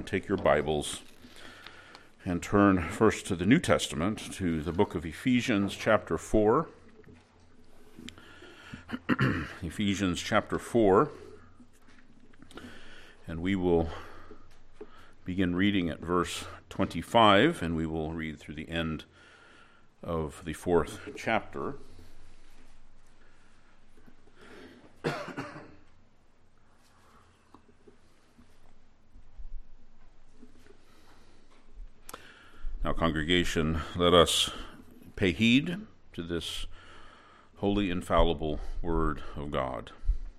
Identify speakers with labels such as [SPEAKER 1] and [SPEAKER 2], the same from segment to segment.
[SPEAKER 1] on, take your Bibles and turn first to the New Testament, to the book of Ephesians chapter 4. Ephesians chapter 4, and we will begin reading at verse 25, and we will read through the end of the fourth chapter. Now, congregation, let us pay heed to this holy, infallible word of God.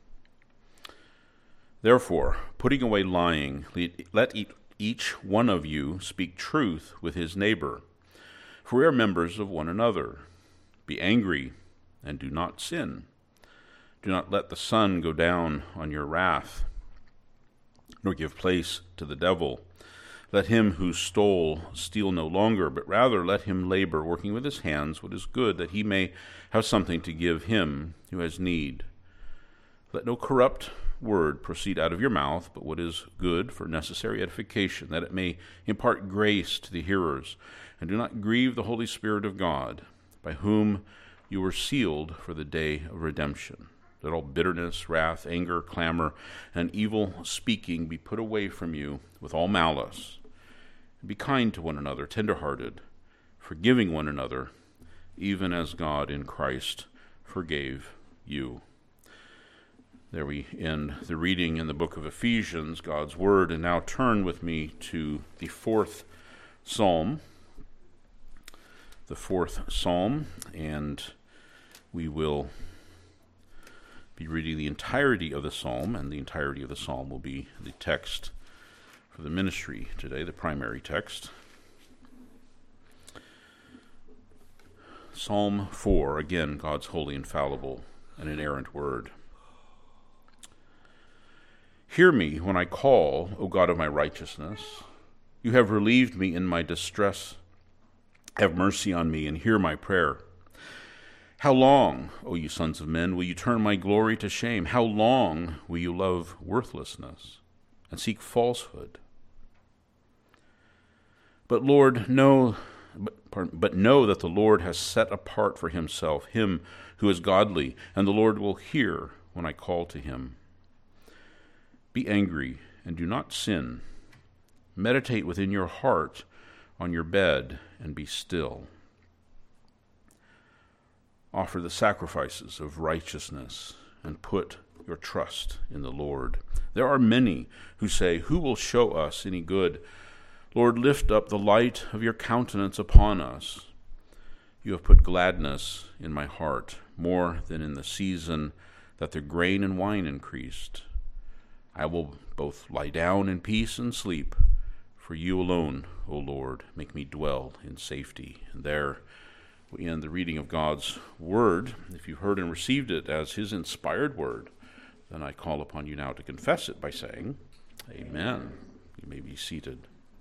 [SPEAKER 1] Therefore, putting away lying, let each one of you speak truth with his neighbor, for we are members of one another. Be angry and do not sin. Do not let the sun go down on your wrath, nor give place to the devil. Let him who stole steal no longer, but rather let him labor, working with his hands what is good, that he may have something to give him who has need. Let no corrupt word proceed out of your mouth, but what is good for necessary edification, that it may impart grace to the hearers. And do not grieve the Holy Spirit of God, by whom you were sealed for the day of redemption. Let all bitterness, wrath, anger, clamor, and evil speaking be put away from you with all malice. Be kind to one another, tender-hearted, forgiving one another, even as God in Christ forgave you. There we end the reading in the book of Ephesians, God's Word, and now turn with me to the fourth psalm. The fourth psalm, and we will be reading the entirety of the psalm, and the entirety of the psalm will be the text for the ministry today, the primary text. Psalm 4, again, God's holy, infallible, and inerrant word. Hear me when I call, O God of my righteousness. You have relieved me in my distress. Have mercy on me and hear my prayer. How long, O you sons of men, will you turn my glory to shame? How long will you love worthlessness and seek falsehood? But know that the Lord has set apart for himself him who is godly, and the Lord will hear when I call to him. Be angry and do not sin. Meditate within your heart on your bed and be still. Offer the sacrifices of righteousness and put your trust in the Lord. There are many who say, who will show us any good? Lord, lift up the light of your countenance upon us. You have put gladness in my heart, more than in the season that the grain and wine increased. I will both lie down in peace and sleep, for you alone, O Lord, make me dwell in safety. And there we end the reading of God's word. If you've heard and received it as his inspired word, then I call upon you now to confess it by saying, Amen. You may be seated.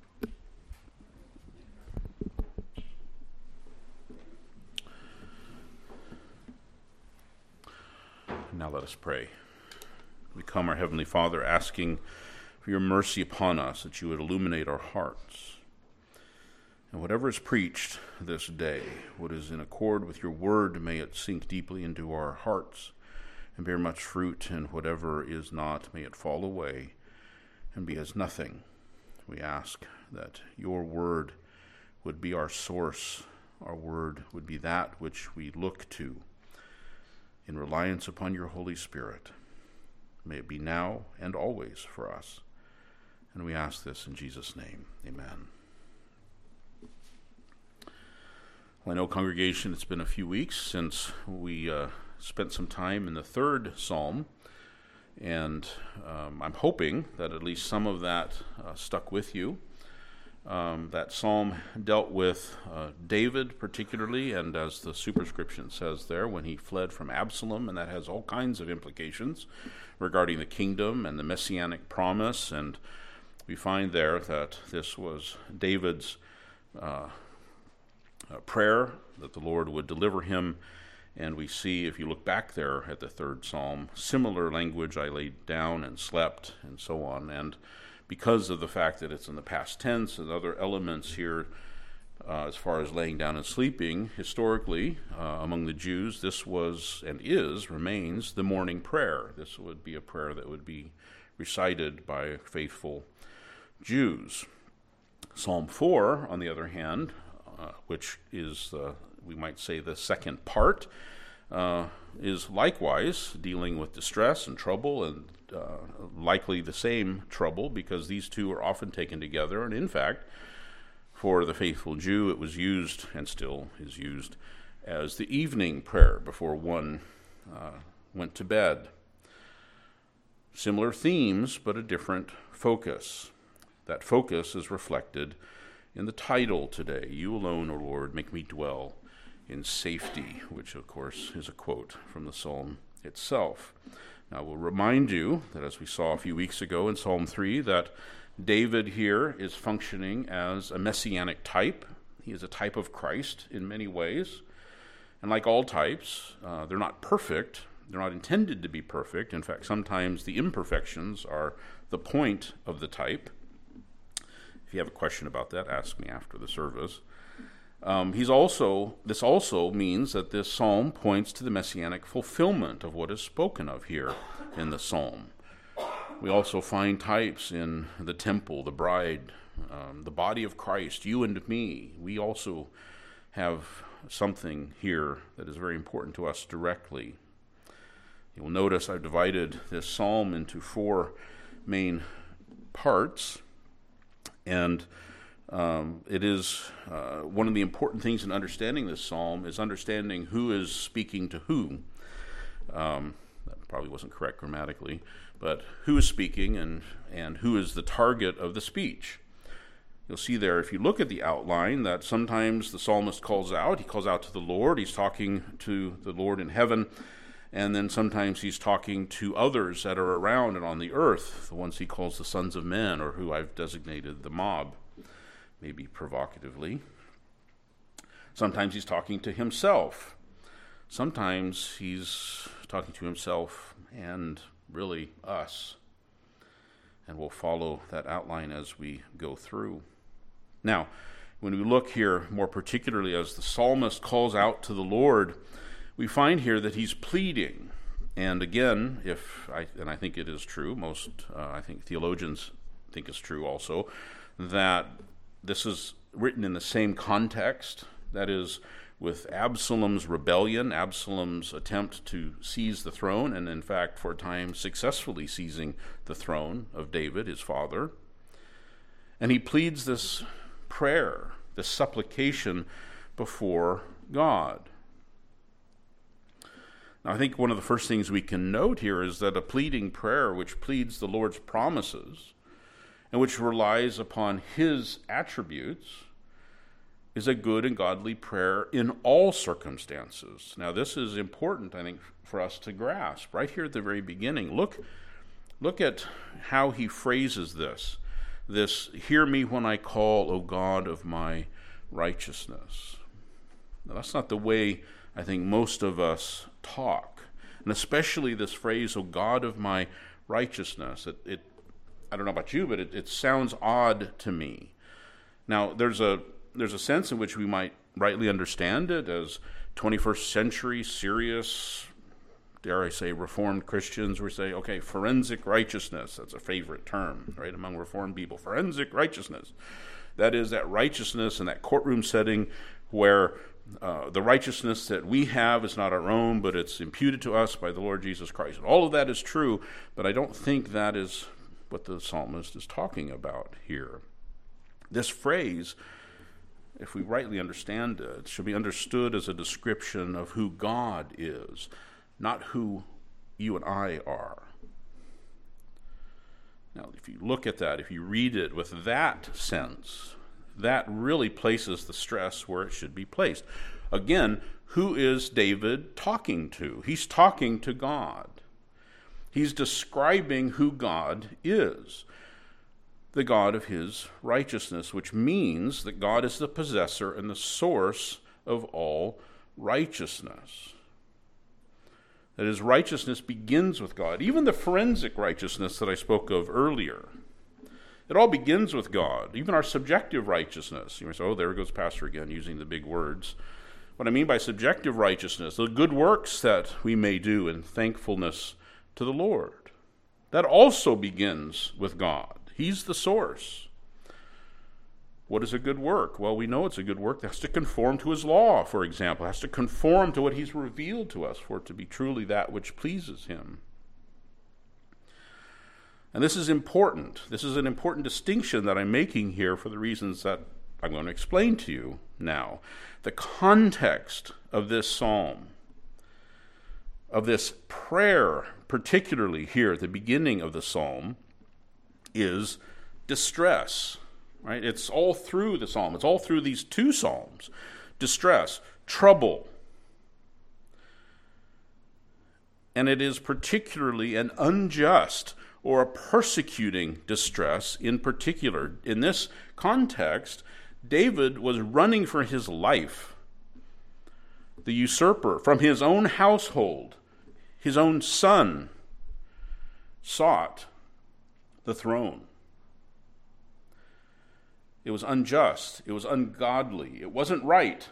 [SPEAKER 1] Now let us pray. We come, our Heavenly Father, asking for your mercy upon us, that you would illuminate our hearts. And whatever is preached this day, what is in accord with your word, may it sink deeply into our hearts and bear much fruit, and whatever is not, may it fall away and be as nothing. We ask that your word would be our source, our word would be that which we look to in reliance upon your Holy Spirit. May it be now and always for us. And we ask this in Jesus' name. Amen. Well, I know, congregation, it's been a few weeks since we spent some time in the third psalm, and I'm hoping that at least some of that stuck with you. That psalm dealt with David particularly, and as the superscription says there, when he fled from Absalom, and that has all kinds of implications regarding the kingdom and the messianic promise. And we find there that this was David's prayer that the Lord would deliver him. And we see, if you look back there at the third psalm, similar language, I laid down and slept, and so on. And because of the fact that it's in the past tense and other elements here as far as laying down and sleeping. Historically, among the Jews, this was and remains the morning prayer. This would be a prayer that would be recited by faithful Jews. Psalm 4, on the other hand, which is, we might say, the second part, is likewise dealing with distress and trouble, and likely the same trouble, because these two are often taken together. And in fact, for the faithful Jew, it was used, and still is used, as the evening prayer before one went to bed. Similar themes, but a different focus. That focus is reflected in the title today, "You alone, O Lord, make me dwell in safety," which of course is a quote from the psalm itself. Now we'll remind you that, as we saw a few weeks ago in Psalm 3, that David here is functioning as a messianic type. He is a type of Christ in many ways. And like all types, they're not perfect. They're not intended to be perfect. In fact, sometimes the imperfections are the point of the type. If you have a question about that, ask me after the service. This also means that this psalm points to the messianic fulfillment of what is spoken of here in the psalm. We also find types in the temple, the bride, the body of Christ, you and me. We also have something here that is very important to us directly. You'll notice I've divided this psalm into 4 main parts, and it is one of the important things in understanding this psalm is understanding who is speaking to whom. That probably wasn't correct grammatically, but who is speaking and who is the target of the speech. You'll see there, if you look at the outline, that sometimes the psalmist calls out to the Lord. He's talking to the Lord in heaven, and then sometimes he's talking to others that are around and on the earth, the ones he calls the sons of men, or who I've designated the mob, maybe provocatively. Sometimes he's talking to himself. Sometimes he's talking to himself and really us. And we'll follow that outline as we go through. Now, when we look here more particularly as the psalmist calls out to the Lord, we find here that he's pleading. And again, I think it is true, I think theologians think it's true also, that this is written in the same context, that is, with Absalom's rebellion, Absalom's attempt to seize the throne, and in fact, for a time, successfully seizing the throne of David, his father. And he pleads this prayer, this supplication before God. Now, I think one of the first things we can note here is that a pleading prayer which pleads the Lord's promises and which relies upon his attributes is a good and godly prayer in all circumstances. Now, this is important, I think, for us to grasp. Right here at the very beginning, look at how he phrases this. Hear me when I call, O God of my righteousness. Now, that's not the way I think most of us talk. And especially this phrase, O God of my righteousness. I don't know about you, but it sounds odd to me. Now, there's a sense in which we might rightly understand it as 21st century serious, dare I say, Reformed Christians would say, okay, forensic righteousness, that's a favorite term, right, among Reformed people, forensic righteousness. That is that righteousness in that courtroom setting where the righteousness that we have is not our own, but it's imputed to us by the Lord Jesus Christ. And all of that is true, but I don't think that is what the psalmist is talking about here. This phrase, if we rightly understand it, should be understood as a description of who God is, not who you and I are. Now, if you look at that, if you read it with that sense, that really places the stress where it should be placed. Again, who is David talking to? He's talking to God. He's describing who God is, the God of his righteousness, which means that God is the possessor and the source of all righteousness. That his righteousness begins with God. Even the forensic righteousness that I spoke of earlier It all begins with God, even our subjective righteousness. You may say, oh, there goes Pastor again, using the big words. What I mean by subjective righteousness, the good works that we may do in thankfulness to the Lord. That also begins with God. He's the source. What is a good work? Well, we know it's a good work that has to conform to his law, for example. It has to conform to what he's revealed to us for it to be truly that which pleases him. And this is important. This is an important distinction that I'm making here for the reasons that I'm going to explain to you now. The context of this psalm, of this prayer, particularly here at the beginning of the psalm, is distress. Right? It's all through the psalm. It's all through these two psalms. Distress, trouble. And it is particularly an unjust or a persecuting distress in particular. In this context, David was running for his life. The usurper from his own household, his own son, sought the throne. It was unjust. It was ungodly. It wasn't right.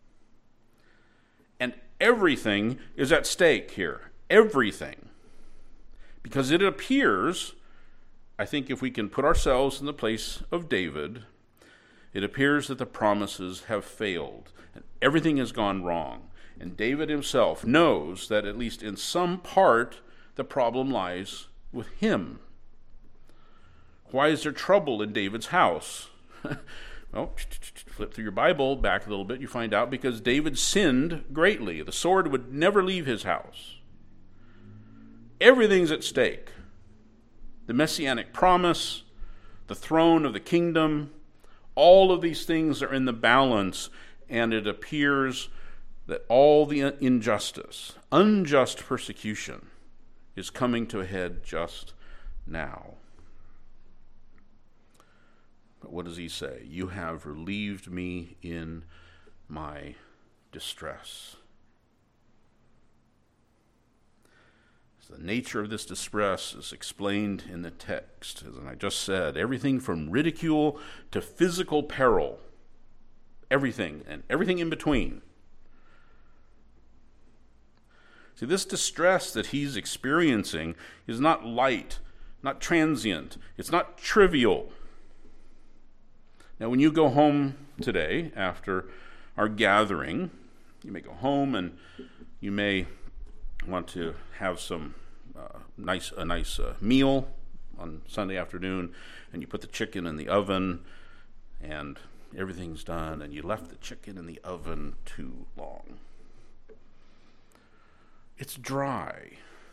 [SPEAKER 1] And everything is at stake here. Everything. Because it appears, I think if we can put ourselves in the place of David, it appears that the promises have failed. And everything has gone wrong. And David himself knows that at least in some part, the problem lies with him. Why is there trouble in David's house? Well, flip through your Bible back a little bit, you find out because David sinned greatly. The sword would never leave his house. Everything's at stake. The messianic promise, the throne of the kingdom, all of these things are in the balance, and it appears that all the injustice, unjust persecution, is coming to a head just now. But what does he say? You have relieved me in my distress. So the nature of this distress is explained in the text. As I just said, everything from ridicule to physical peril. Everything, and everything in between. See, this distress that he's experiencing is not light, not transient. It's not trivial. Now, when you go home today after our gathering, you may go home and you may want to have some nice meal on Sunday afternoon, and you put the chicken in the oven, and everything's done, and you left the chicken in the oven too long. It's dry.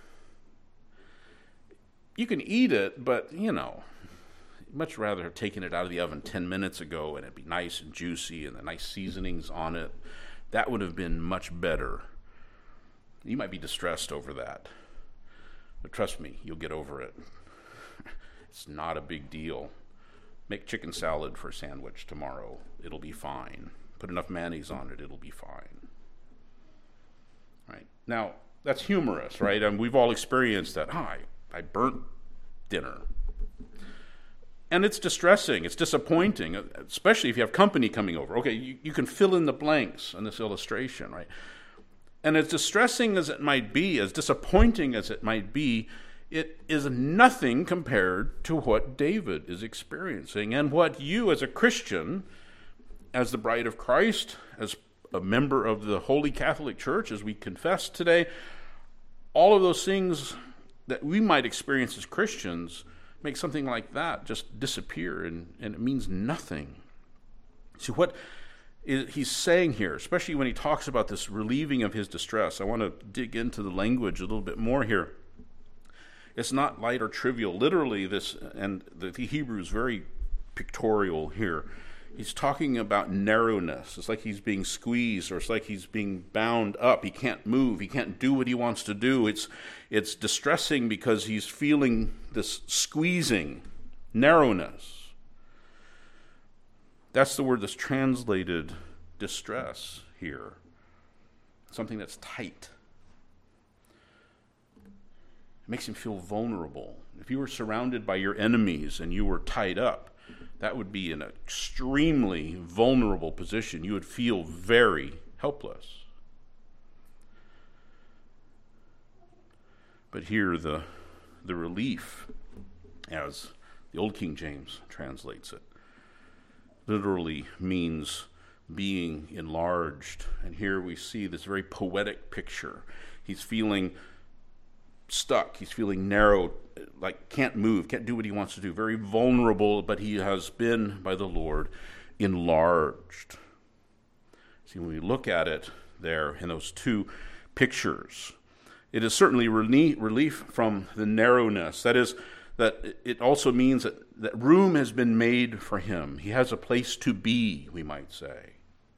[SPEAKER 1] You can eat it, but, much rather have taken it out of the oven 10 minutes ago and it'd be nice and juicy and the nice seasonings on it. That would have been much better. You might be distressed over that. But trust me, you'll get over it. It's not a big deal. Make chicken salad for a sandwich tomorrow. It'll be fine. Put enough mayonnaise on it. It'll be fine. Right? Now, that's humorous, right? And we've all experienced that. I burnt dinner. And it's distressing, it's disappointing, especially if you have company coming over. Okay, you can fill in the blanks on this illustration, right? And as distressing as it might be, as disappointing as it might be, it is nothing compared to what David is experiencing and what you as a Christian, as the bride of Christ, as a member of the Holy Catholic Church, as we confess today, all of those things that we might experience as Christians make something like that just disappear, and it means nothing. See, what he's saying here, especially when he talks about this relieving of his distress, I want to dig into the language a little bit more here. It's not light or trivial. Literally, this, and the Hebrew is very pictorial here. He's talking about narrowness. It's like he's being squeezed, or it's like he's being bound up. He can't move. He can't do what he wants to do. It's distressing because he's feeling this squeezing, narrowness. That's the word that's translated distress here. Something that's tight. makes him feel vulnerable. If you were surrounded by your enemies and you were tied up, that would be an extremely vulnerable position. You would feel very helpless. But here the relief, as the Old King James translates it, literally means being enlarged. And here we see this very poetic picture. He's feeling stuck. He's feeling narrow, like can't move, can't do what he wants to do. Very vulnerable, but he has been, by the Lord, enlarged. See, when we look at it there in those two pictures, it is certainly relief from the narrowness. That is, that it also means that room has been made for him. He has a place to be, we might say.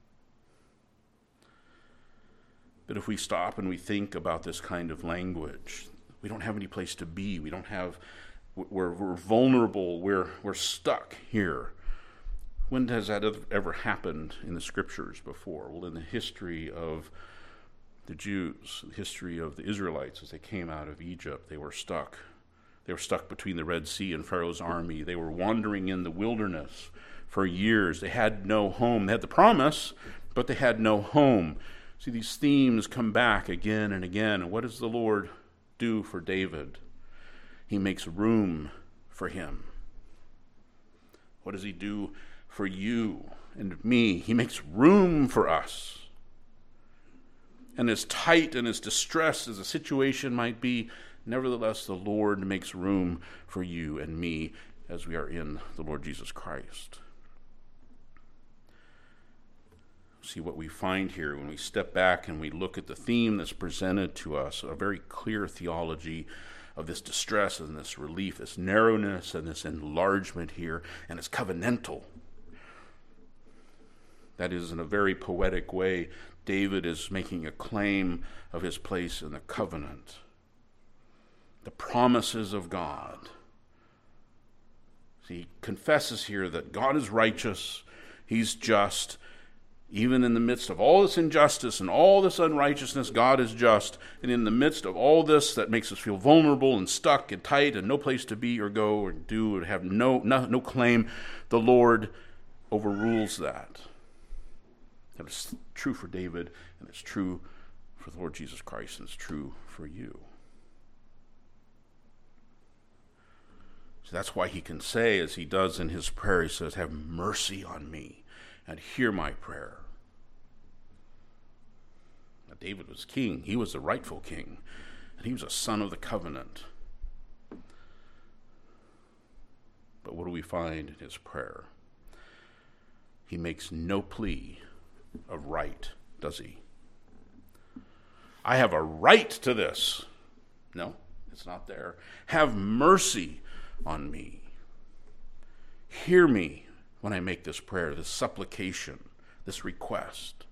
[SPEAKER 1] But if we stop and we think about this kind of language, we don't have any place to be. We're vulnerable. We're stuck here. When has that ever happened in the scriptures before? Well, in the history of the Jews, the history of the Israelites as they came out of Egypt, they were stuck. They were stuck between the Red Sea and Pharaoh's army. They were wandering in the wilderness for years. They had no home. They had the promise, but they had no home. See, these themes come back again and again. And what does the Lord do for David? He makes room for him. What does he do for you and me? He makes room for us. And as tight and as distressed as the situation might be, nevertheless, the Lord makes room for you and me as we are in the Lord Jesus Christ. See what we find here when we step back and we look at the theme that's presented to us, a very clear theology of this distress and this relief, this narrowness and this enlargement here, and it's covenantal. That is, in a very poetic way, David is making a claim of his place in the covenant. The promises of God. See, he confesses here that God is righteous, he's just. Even in the midst of all this injustice and all this unrighteousness, God is just. And in the midst of all this that makes us feel vulnerable and stuck and tight and no place to be or go or do or have no claim, the Lord overrules that. That is true for David, and it's true for the Lord Jesus Christ, and it's true for you. So that's why he can say, as he does in his prayer, he says, "Have mercy on me and hear my prayer." Now, David was king. He was the rightful king, and he was a son of the covenant. But what do we find in his prayer? He makes no plea of right, does he? I have a right to this. No, it's not there. Have mercy on me. Hear me when I make this prayer, this supplication, this request.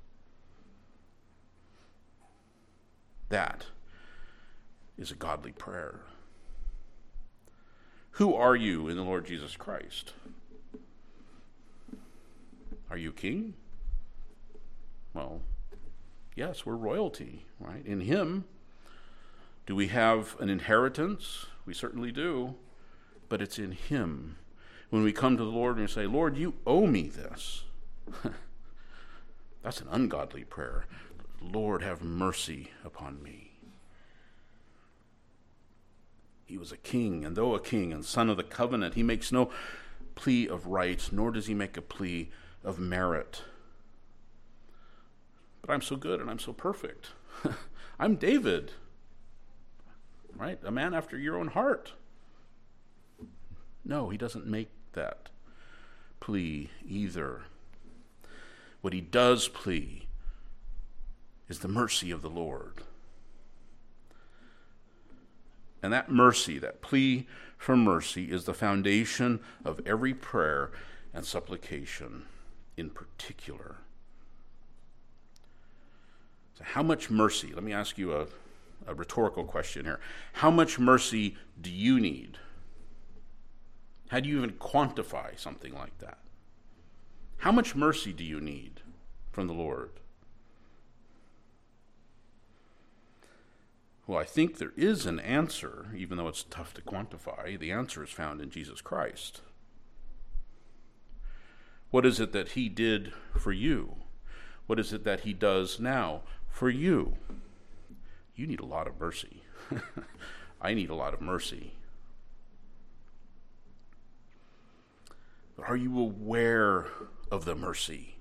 [SPEAKER 1] That is a godly prayer. Who are you in the Lord Jesus Christ? Are you king? Well, yes, we're royalty, right? In him. Do we have an inheritance? We certainly do. But it's in him. When we come to the Lord and we say, "Lord, you owe me this," that's an ungodly prayer. Lord, have mercy upon me. He was a king, and though a king and son of the covenant, he makes no plea of right, nor does he make a plea of merit. But I'm so good and I'm so perfect. I'm David, right? A man after your own heart. No, he doesn't make that plea either. What he does plea is the mercy of the Lord. And that mercy, that plea for mercy, is the foundation of every prayer and supplication in particular. So how much mercy? Let me ask you a rhetorical question here. How much mercy do you need? How do you even quantify something like that? How much mercy do you need from the Lord? Well, I think there is an answer, even though it's tough to quantify. The answer is found in Jesus Christ. What is it that he did for you? What is it that he does now for you? You need a lot of mercy. I need a lot of mercy. But are you aware of the mercy?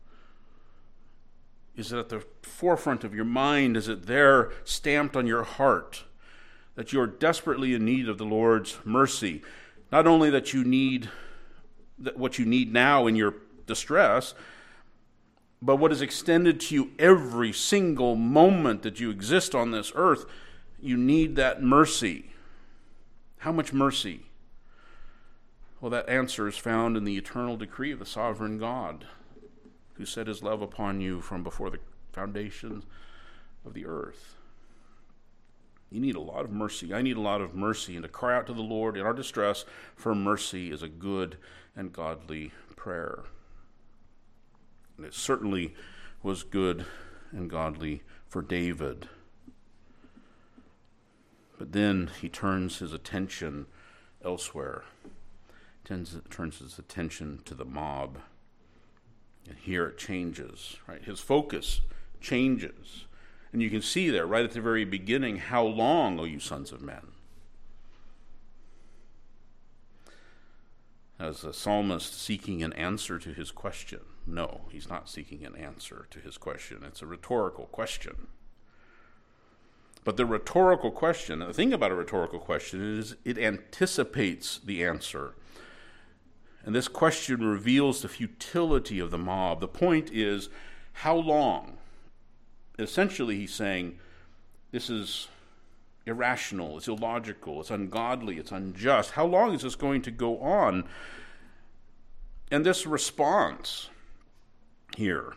[SPEAKER 1] Is it at the forefront of your mind? Is it there stamped on your heart that you're desperately in need of the Lord's mercy? Not only that you need what you need now in your distress, but what is extended to you every single moment that you exist on this earth. You need that mercy. How much mercy? Well, that answer is found in the eternal decree of the sovereign God, who set his love upon you from before the foundations of the earth. You need a lot of mercy. I need a lot of mercy. And to cry out to the Lord in our distress for mercy is a good and godly prayer. And it certainly was good and godly for David. But then he turns his attention elsewhere. Turns his attention to the mob. And here it changes, right? His focus changes. And you can see there, right at the very beginning, how long, O you sons of men? As the psalmist seeking an answer to his question. No, he's not seeking an answer to his question. It's a rhetorical question. But the rhetorical question, the thing about a rhetorical question is it anticipates the answer. And this question reveals the futility of the mob. The point is, how long? Essentially, he's saying, this is irrational, it's illogical, it's ungodly, it's unjust. How long is this going to go on? And this response here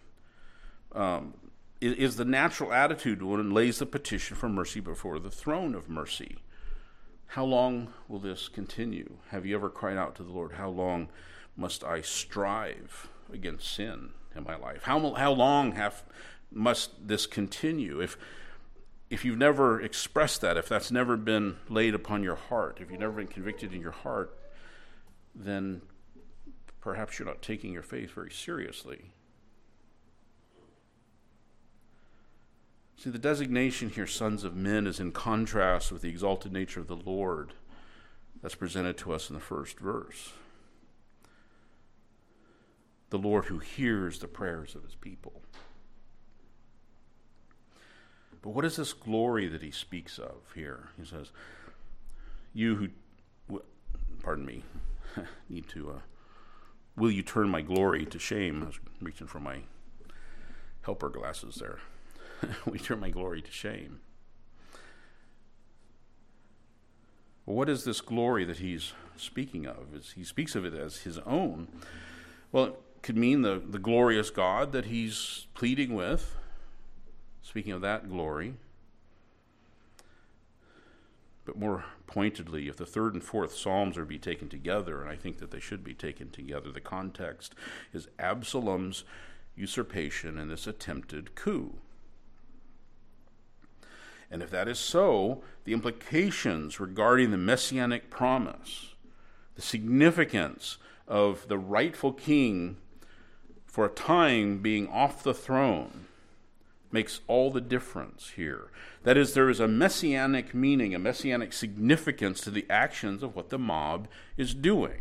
[SPEAKER 1] is the natural attitude when it lays the petition for mercy before the throne of mercy. How long will this continue? Have you ever cried out to the Lord, how long must I strive against sin in my life? How long must this continue? If you've never expressed that, if that's never been laid upon your heart, if you've never been convicted in your heart, then perhaps you're not taking your faith very seriously. See, the designation here, sons of men, is in contrast with the exalted nature of the Lord that's presented to us in the first verse. The Lord who hears the prayers of his people. But what is this glory that he speaks of here? He says, you who, need to, will you turn my glory to shame? I was reaching for my helper glasses there. We turn my glory to shame. Well, what is this glory that he's speaking of? He speaks of it as his own. Well, it could mean the glorious God that he's pleading with. Speaking of that glory. But more pointedly, if the third and fourth Psalms are to be taken together, and I think that they should be taken together, the context is Absalom's usurpation and this attempted coup. And if that is so, the implications regarding the messianic promise, the significance of the rightful king for a time being off the throne, makes all the difference here. That is, there is a messianic meaning, a messianic significance to the actions of what the mob is doing.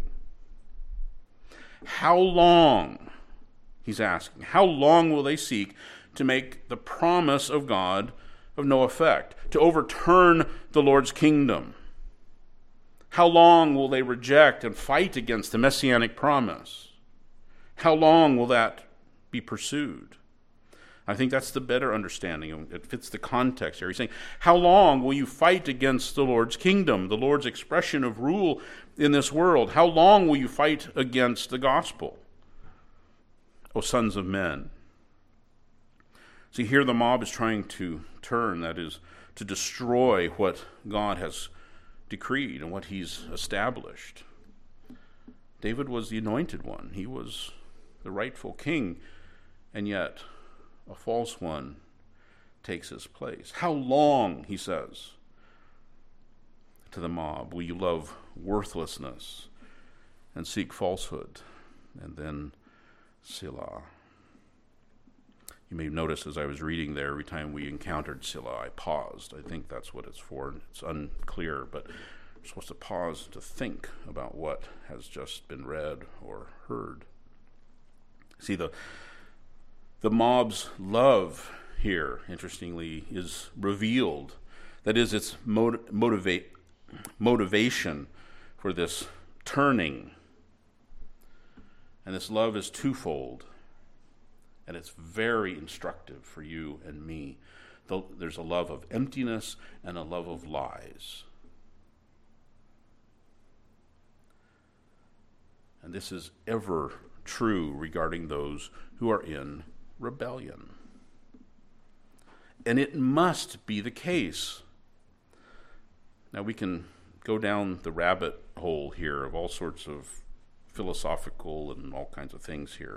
[SPEAKER 1] How long, he's asking, how long will they seek to make the promise of God of no effect, to overturn the Lord's kingdom? How long will they reject and fight against the messianic promise? How long will that be pursued? I think that's the better understanding. It fits the context here. He's saying, how long will you fight against the Lord's kingdom, the Lord's expression of rule in this world? How long will you fight against the gospel, O sons of men? See, here the mob is trying to turn, that is, to destroy what God has decreed and what he's established. David was the anointed one. He was the rightful king, and yet a false one takes his place. How long, he says to the mob, will you love worthlessness and seek falsehood? And then Selah. You may notice as I was reading there, every time we encountered Selah, I paused. I think that's what it's for. It's unclear, but we're supposed to pause to think about what has just been read or heard. See, the mob's love here, interestingly, is revealed. That is, its motivation for this turning. And this love is twofold. And it's very instructive for you and me. There's a love of emptiness and a love of lies. And this is ever true regarding those who are in rebellion. And it must be the case. Now we can go down the rabbit hole here of all sorts of philosophical and all kinds of things here.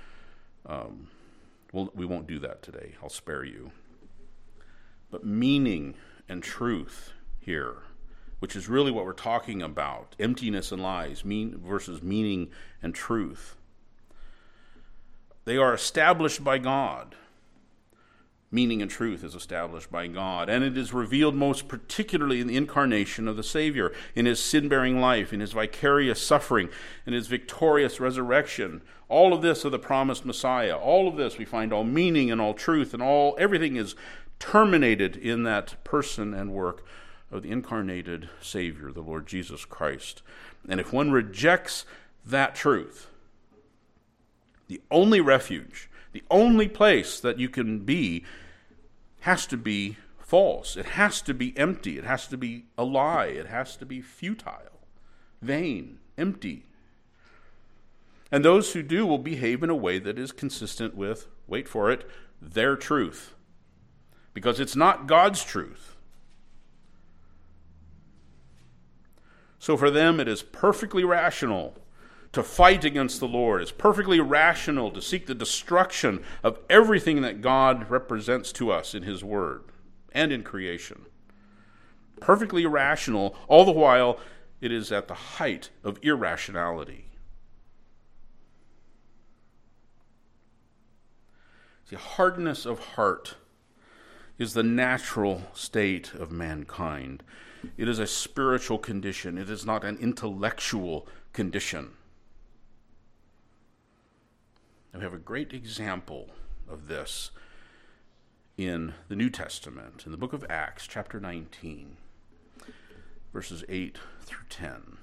[SPEAKER 1] We won't do that today. I'll spare you. But meaning and truth here, which is really what we're talking about, emptiness and lies, versus meaning and truth. They are established by God. Meaning and truth is established by God, and it is revealed most particularly in the incarnation of the Savior, in his sin-bearing life, in his vicarious suffering, in his victorious resurrection. All of this of the promised Messiah. All of this we find all meaning and all truth, and everything is terminated in that person and work of the incarnated Savior, the Lord Jesus Christ. And if one rejects that truth, the only refuge, the only place that you can be has to be false. It has to be empty. It has to be a lie. It has to be futile, vain, empty. And those who do will behave in a way that is consistent with, wait for it, their truth. Because it's not God's truth. So for them it is perfectly rational to fight against the Lord. It's perfectly rational to seek the destruction of everything that God represents to us in his word and in creation. Perfectly rational, all the while it is at the height of irrationality. See, hardness of heart is the natural state of mankind. It is a spiritual condition. It is not an intellectual condition. We have a great example of this in the New Testament, in the book of Acts, chapter 19, verses 8 through 10.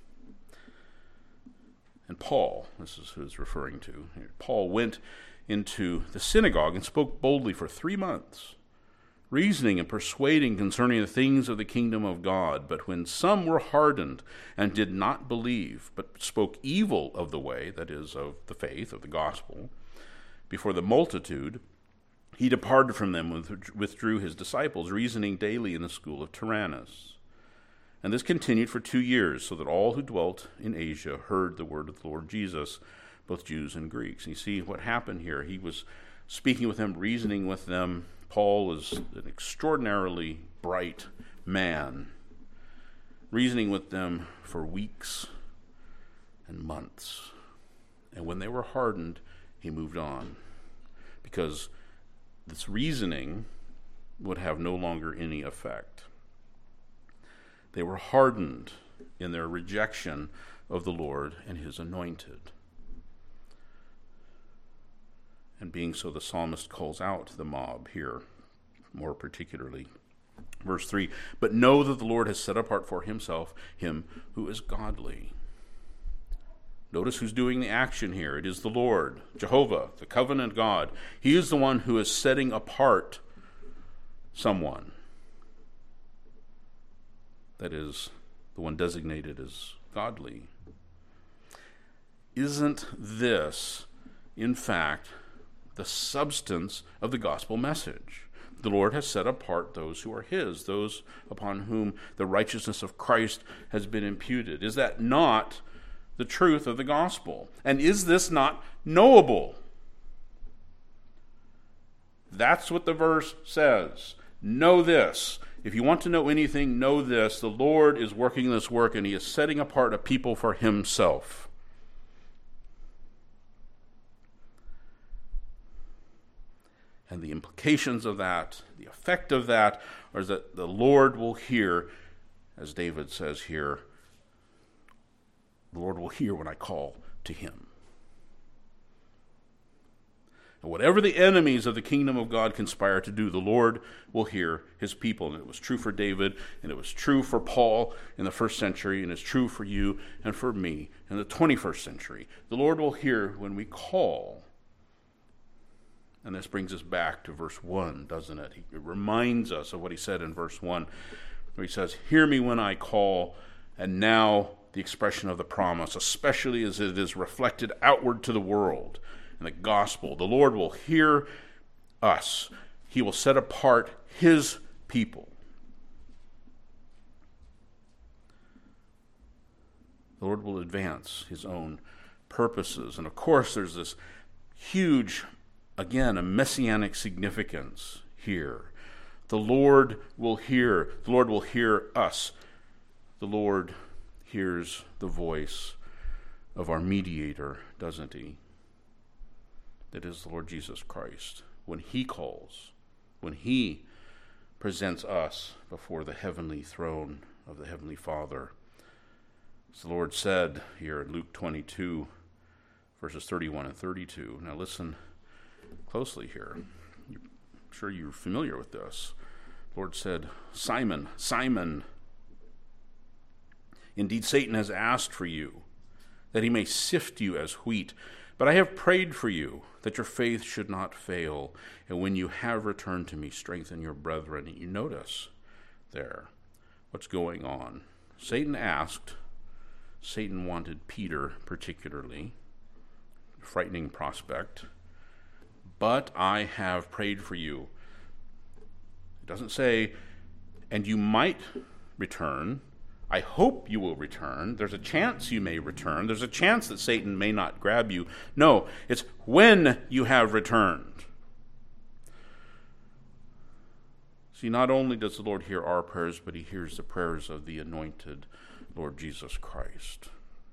[SPEAKER 1] And Paul, this is who it's referring to, Paul went into the synagogue and spoke boldly for 3 months, reasoning and persuading concerning the things of the kingdom of God. But when some were hardened and did not believe, but spoke evil of the way, that is, of the faith, of the gospel, before the multitude, he departed from them and withdrew his disciples, reasoning daily in the school of Tyrannus. And this continued for 2 years, so that all who dwelt in Asia heard the word of the Lord Jesus, both Jews and Greeks. And you see what happened here. He was speaking with them, reasoning with them. Paul is an extraordinarily bright man, reasoning with them for weeks and months. And when they were hardened, he moved on, because this reasoning would have no longer any effect. They were hardened in their rejection of the Lord and his anointed. And being so, the psalmist calls out the mob here, more particularly. Verse 3, but know that the Lord has set apart for himself him who is godly. Notice who's doing the action here. It is the Lord, Jehovah, the covenant God. He is the one who is setting apart someone. That is, the one designated as godly. Isn't this, in fact, the substance of the gospel message? The Lord has set apart those who are his, those upon whom the righteousness of Christ has been imputed. Is that not the truth of the gospel? And is this not knowable? That's what the verse says. Know this. If you want to know anything, know this. The Lord is working this work, and he is setting apart a people for himself. And the implications of that, the effect of that, is that the Lord will hear, as David says here, the Lord will hear when I call to him. And whatever the enemies of the kingdom of God conspire to do, the Lord will hear his people. And it was true for David, and it was true for Paul in the first century, and it's true for you and for me in the 21st century. The Lord will hear when we call. And this brings us back to verse 1, doesn't it? It reminds us of what he said in verse 1, where he says, hear me when I call, and now the expression of the promise, especially as it is reflected outward to the world in the gospel. The Lord will hear us. He will set apart his people. The Lord will advance his own purposes. And of course, there's this huge, again, a messianic significance here. The Lord will hear. The Lord will hear us. The Lord hears the voice of our mediator, doesn't he? That is the Lord Jesus Christ. When he calls, when he presents us before the heavenly throne of the Heavenly Father. As the Lord said here in Luke 22, verses 31 and 32. Now listen closely here. I'm sure you're familiar with this. The Lord said, Simon, Simon, indeed Satan has asked for you, that he may sift you as wheat. But I have prayed for you, that your faith should not fail. And when you have returned to me, strengthen your brethren. You notice there what's going on. Satan asked. Satan wanted Peter particularly. Frightening prospect. But I have prayed for you. It doesn't say, and you might return. I hope you will return. There's a chance you may return. There's a chance that Satan may not grab you. No, it's when you have returned. See, not only does the Lord hear our prayers, but he hears the prayers of the anointed Lord Jesus Christ.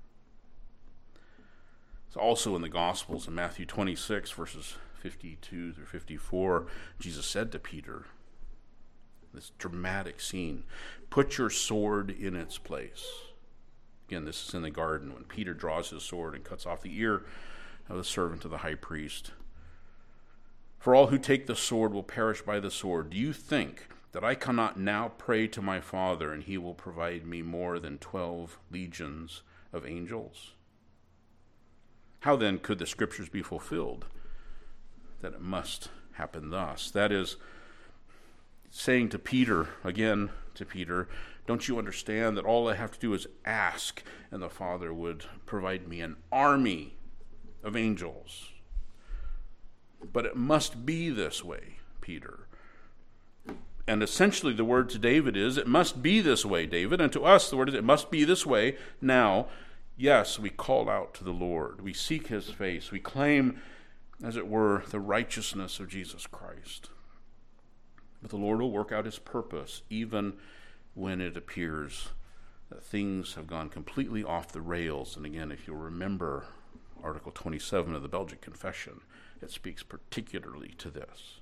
[SPEAKER 1] It's also in the Gospels in Matthew 26, verses 52 through 54, Jesus said to Peter, this dramatic scene, put your sword in its place. Again, this is in the garden when Peter draws his sword and cuts off the ear of the servant of the high priest. For all who take the sword will perish by the sword. Do you think that I cannot now pray to my Father, and he will provide me more than 12 legions of angels? How then could the scriptures be fulfilled? That it must happen thus. That is, saying to Peter, again to Peter, don't you understand that all I have to do is ask, and the Father would provide me an army of angels? But it must be this way, Peter. And essentially the word to David is, it must be this way, David. And to us the word is, it must be this way. Now, yes, we call out to the Lord. We seek his face. We claim, as it were, the righteousness of Jesus Christ. But the Lord will work out his purpose, even when it appears that things have gone completely off the rails. And again, if you'll remember Article 27 of the Belgic Confession, it speaks particularly to this.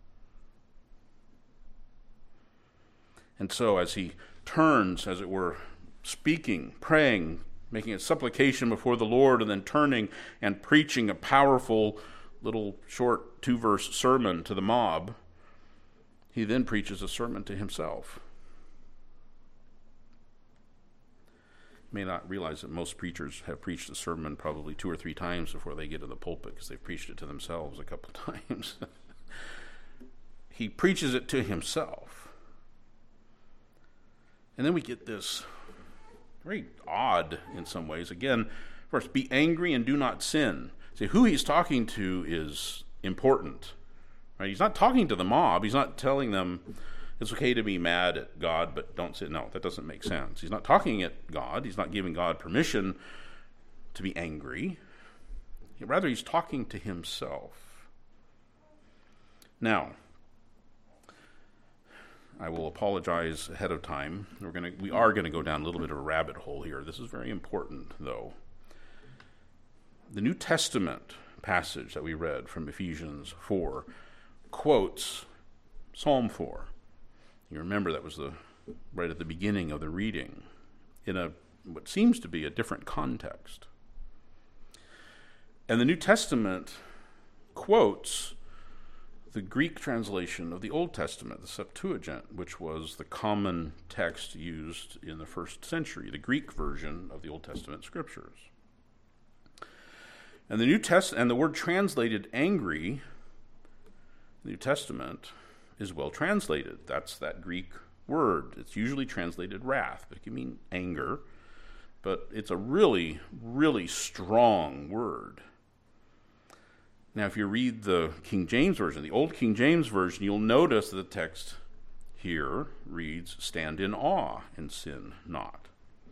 [SPEAKER 1] And so as he turns, as it were, speaking, praying, making a supplication before the Lord, and then turning and preaching a powerful little short 2-verse sermon to the mob, he then preaches a sermon to himself. You may not realize that most preachers have preached a sermon probably 2 or 3 times before they get to the pulpit, because they've preached it to themselves a couple times. He preaches it to himself. And then we get this very odd, in some ways. Again, first, be angry and do not sin. See, who he's talking to is important. Right? He's not talking to the mob. He's not telling them it's okay to be mad at God, but don't sin. No, that doesn't make sense. He's not talking at God. He's not giving God permission to be angry. Rather, he's talking to himself. Now, I will apologize ahead of time. We are going to go down a little bit of a rabbit hole here. This is very important, though. The New Testament passage that we read from Ephesians 4 quotes Psalm 4. You remember that was right at the beginning of the reading in what seems to be a different context. And the New Testament quotes the Greek translation of the Old Testament, the Septuagint, which was the common text used in the first century, the Greek version of the Old Testament scriptures. And the word translated angry, in the New Testament, is well translated. That's that Greek word. It's usually translated wrath, but it can mean anger. But it's a really, really strong word. Now, if you read the King James Version, the Old King James Version, you'll notice that the text here reads, "Stand in awe and sin not."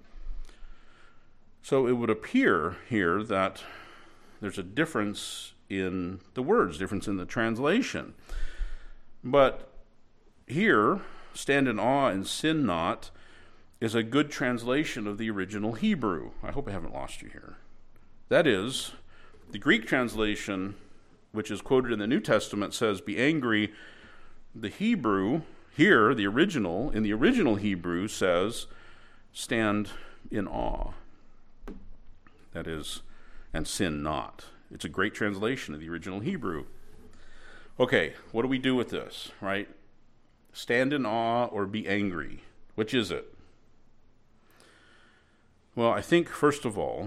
[SPEAKER 1] So it would appear here that there's a difference in the words, difference in the translation. But here, "stand in awe and sin not," is a good translation of the original Hebrew. I hope I haven't lost you here. That is, the Greek translation, which is quoted in the New Testament, says, "Be angry." The Hebrew here, in the original Hebrew says, "Stand in awe." That is, and sin not. It's a great translation of the original Hebrew. Okay, what do we do with this, right? Stand in awe or be angry? Which is it? Well, I think, first of all,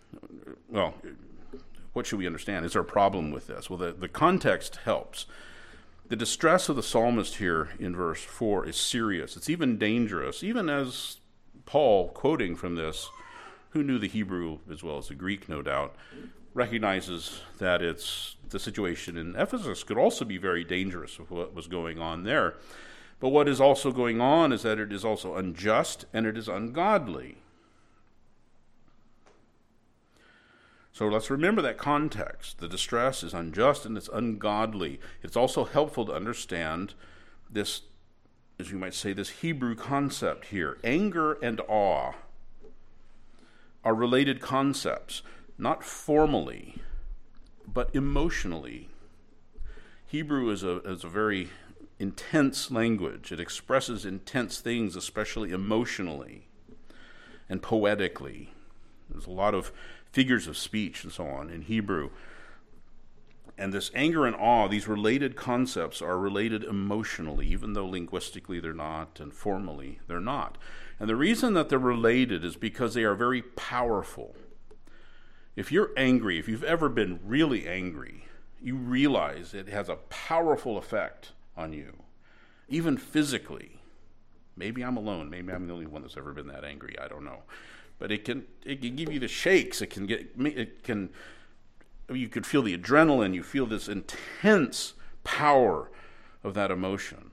[SPEAKER 1] what should we understand? Is there a problem with this? Well, the context helps. The distress of the psalmist here in verse 4 is serious. It's even dangerous, even as Paul, quoting from this, who knew the Hebrew as well as the Greek, no doubt, recognizes that the situation in Ephesus could also be very dangerous with what was going on there. But what is also going on is that it is also unjust and it is ungodly. So let's remember that context. The distress is unjust and it's ungodly. It's also helpful to understand this, as you might say, this Hebrew concept here. Anger and awe are related concepts, not formally, but emotionally. Hebrew is a very intense language. It expresses intense things, especially emotionally and poetically. There's a lot of figures of speech and so on in Hebrew. And this anger and awe, these related concepts are related emotionally, even though linguistically they're not and formally they're not. And the reason that they're related is because they are very powerful. If you're angry, if you've ever been really angry, you realize it has a powerful effect on you, even physically. Maybe I'm alone. Maybe I'm the only one that's ever been that angry. I don't know. But it can give you the shakes. You could feel the adrenaline. You feel this intense power of that emotion.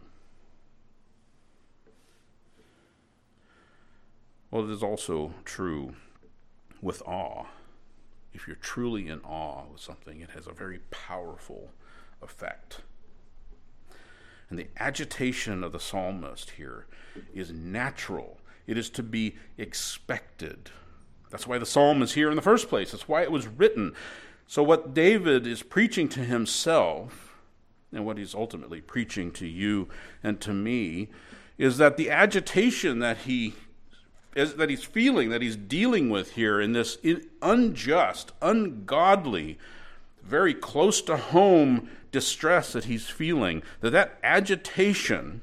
[SPEAKER 1] Well, it is also true with awe. If you're truly in awe with something, it has a very powerful effect. And the agitation of the psalmist here is natural. It is to be expected. That's why the psalm is here in the first place. That's why it was written. So what David is preaching to himself, and what he's ultimately preaching to you and to me, is that the agitation that he's feeling, that he's dealing with here in this unjust, ungodly, very close to home distress that he's feeling, that agitation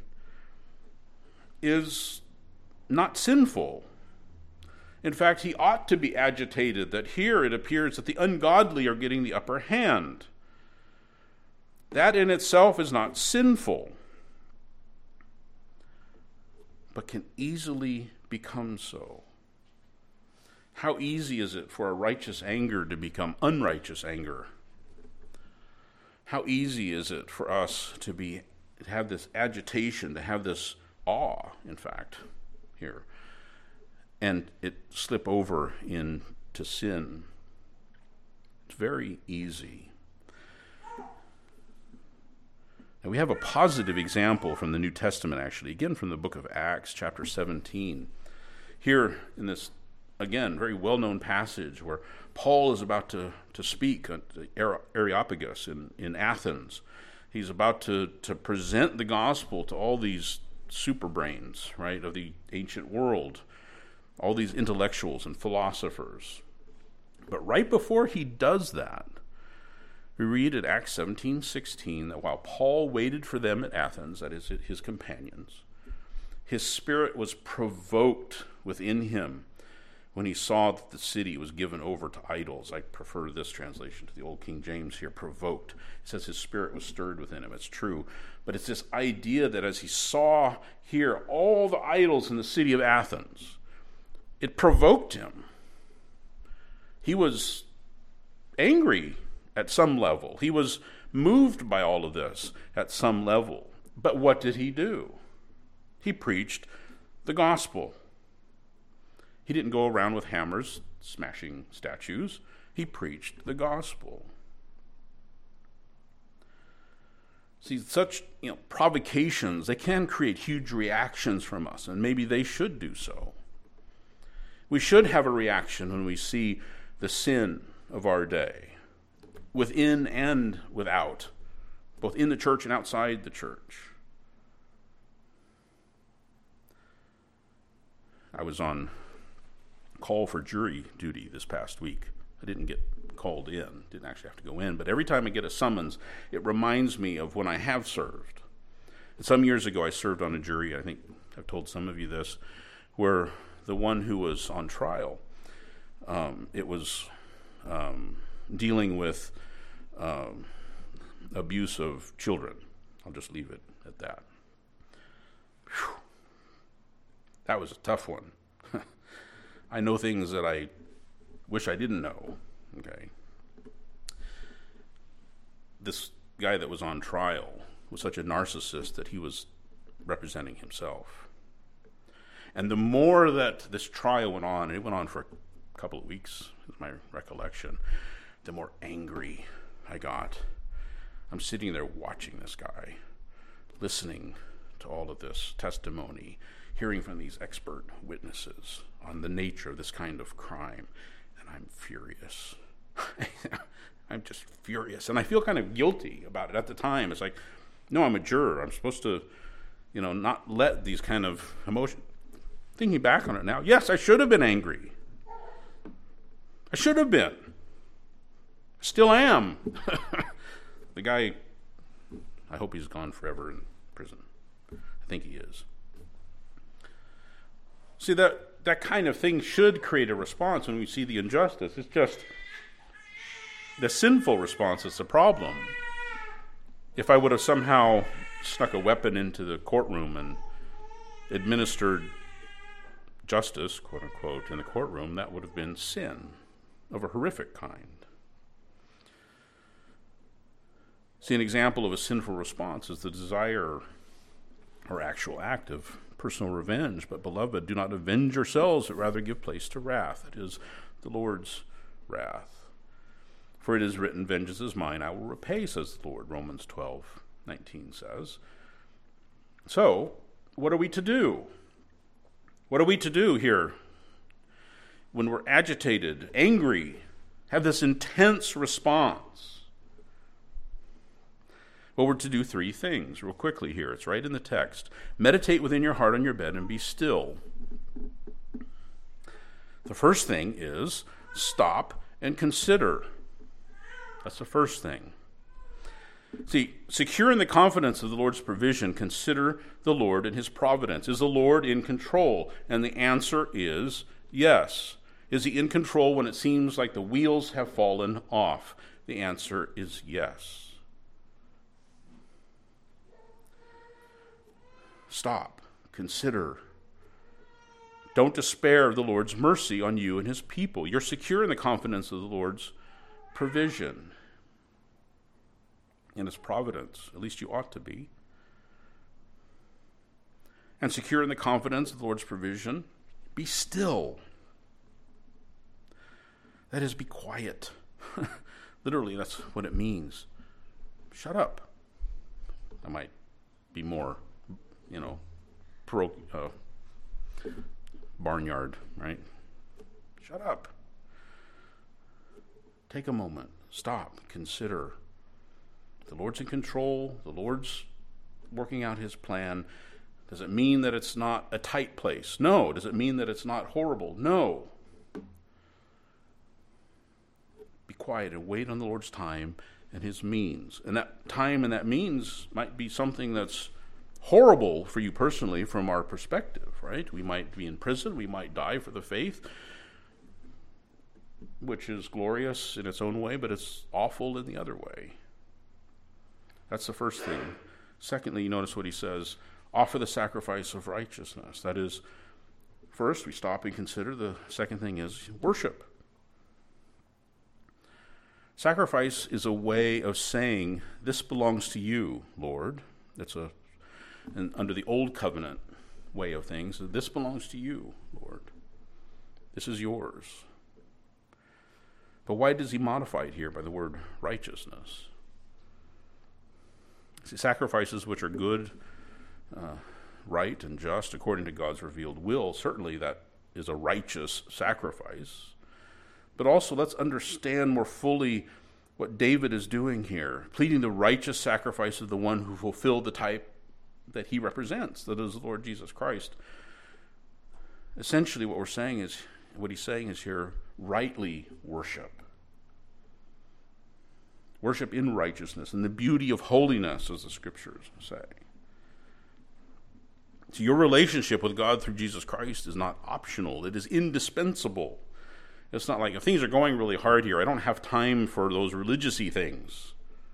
[SPEAKER 1] is not sinful. In fact, he ought to be agitated that here it appears that the ungodly are getting the upper hand. That in itself is not sinful, but can easily become so. How easy is it for a righteous anger to become unrighteous anger? How easy is it for us to have this agitation, to have this awe, in fact, here, and it slip over into sin? It's very easy. And we have a positive example from the New Testament, actually, again from the book of Acts, chapter 17. Here in this, again, very well-known passage where Paul is about to speak at the Areopagus in Athens. He's about to present the gospel to all these super brains, right, of the ancient world, all these intellectuals and philosophers. But right before he does that, we read at Acts 17:16 that while Paul waited for them at Athens, that is his companions, his spirit was provoked within him when he saw that the city was given over to idols. I prefer this translation to the old King James here, provoked. It says his spirit was stirred within him. It's true. But it's this idea that as he saw here all the idols in the city of Athens, it provoked him. He was angry at some level. He was moved by all of this at some level. But what did he do? He preached the gospel. He didn't go around with hammers smashing statues. He preached the gospel. See, such provocations, they can create huge reactions from us, and maybe they should do so. We should have a reaction when we see the sin of our day, within and without, both in the church and outside the church. I was on call for jury duty this past week. I didn't get called in, didn't actually have to go in, but every time I get a summons, it reminds me of when I have served. And some years ago, I served on a jury, I think I've told some of you this, where the one who was on trial, it was dealing with abuse of children. I'll just leave it at that. Whew. That was a tough one. I know things that I wish I didn't know, okay? This guy that was on trial was such a narcissist that he was representing himself. And the more that this trial went on, and it went on for a couple of weeks, is my recollection, the more angry I got. I'm sitting there watching this guy, listening to all of this testimony, hearing from these expert witnesses on the nature of this kind of crime, and I'm furious. I'm just furious, and I feel kind of guilty about it at the time. It's like, no, I'm a juror. I'm supposed to, not let these kind of emotions. Thinking back on it now, yes, I should have been angry. I should have been. Still am. The guy, I hope he's gone forever in prison. I think he is. See, that kind of thing should create a response when we see the injustice. It's just the sinful response is the problem. If I would have somehow snuck a weapon into the courtroom and administered justice, quote unquote, in the courtroom, that would have been sin of a horrific kind. See, an example of a sinful response is the desire or actual act of personal revenge. But, beloved, do not avenge yourselves, but rather give place to wrath. It is the Lord's wrath. For it is written, vengeance is mine, I will repay, says the Lord, Romans 12:19 says. So, what are we to do? What are we to do here when we're agitated, angry, have this intense response? Well, we're to do three things real quickly here. It's right in the text. Meditate within your heart on your bed and be still. The first thing is stop and consider. That's the first thing. See, secure in the confidence of the Lord's provision, consider the Lord and his providence. Is the Lord in control? And the answer is yes. Is he in control when it seems like the wheels have fallen off? The answer is yes. Stop. Consider. Don't despair of the Lord's mercy on you and his people. You're secure in the confidence of the Lord's provision and his providence. At least you ought to be. And secure in the confidence of the Lord's provision, be still. That is, be quiet. Literally, that's what it means. Shut up. I might be more, barnyard, right? Shut up. Take a moment. Stop. Consider. The Lord's in control. The Lord's working out his plan. Does it mean that it's not a tight place? No. Does it mean that it's not horrible? No. Be quiet and wait on the Lord's time and his means. And that time and that means might be something that's horrible for you personally from our perspective, right? We might be in prison. We might die for the faith, which is glorious in its own way, but it's awful in the other way. That's the first thing. Secondly, you notice what he says, offer the sacrifice of righteousness. That is, first we stop and consider. The second thing is worship. Sacrifice is a way of saying, this belongs to you, Lord. And under the old covenant way of things, this belongs to you, Lord. This is yours. But why does he modify it here by the word righteousness? See, sacrifices which are good, right, and just according to God's revealed will, certainly that is a righteous sacrifice. But also let's understand more fully what David is doing here, pleading the righteous sacrifice of the one who fulfilled the type that he represents, that is the Lord Jesus Christ. Essentially what he's saying is here, rightly worship. Worship in righteousness and the beauty of holiness, as the scriptures say. So your relationship with God through Jesus Christ is not optional. It is indispensable. It's not like, if things are going really hard here, I don't have time for those religious-y things.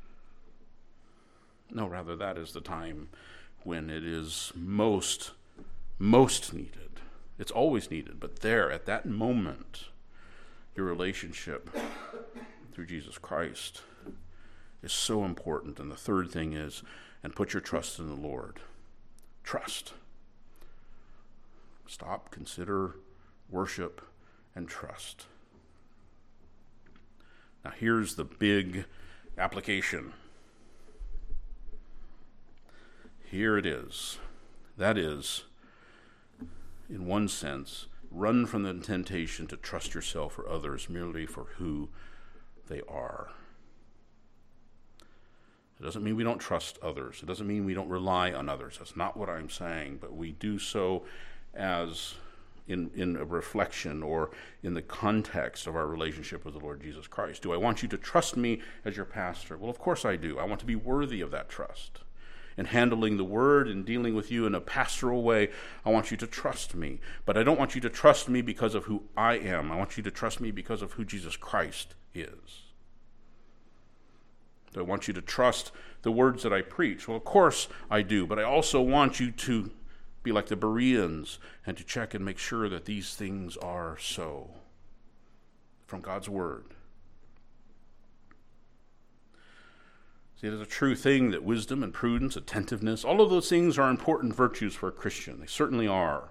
[SPEAKER 1] No, rather that is the time when it is most needed. It's always needed, but there, at that moment, your relationship through Jesus Christ is so important. And the third thing is, and put your trust in the Lord. Trust. Stop, consider, worship, and trust. Now here's the big application. Here it is. That is, in one sense, run from the temptation to trust yourself or others merely for who they are. It doesn't mean we don't trust others. It doesn't mean we don't rely on others. That's not what I'm saying, but we do so as in a reflection or in the context of our relationship with the Lord Jesus Christ. Do I want you to trust me as your pastor? Well, of course I do. I want to be worthy of that trust. In handling the word and dealing with you in a pastoral way, I want you to trust me. But I don't want you to trust me because of who I am. I want you to trust me because of who Jesus Christ is. Do I want you to trust the words that I preach? Well, of course I do. But I also want you to be like the Bereans and to check and make sure that these things are so from God's word. See, it is a true thing that wisdom and prudence, attentiveness, all of those things are important virtues for a Christian. They certainly are.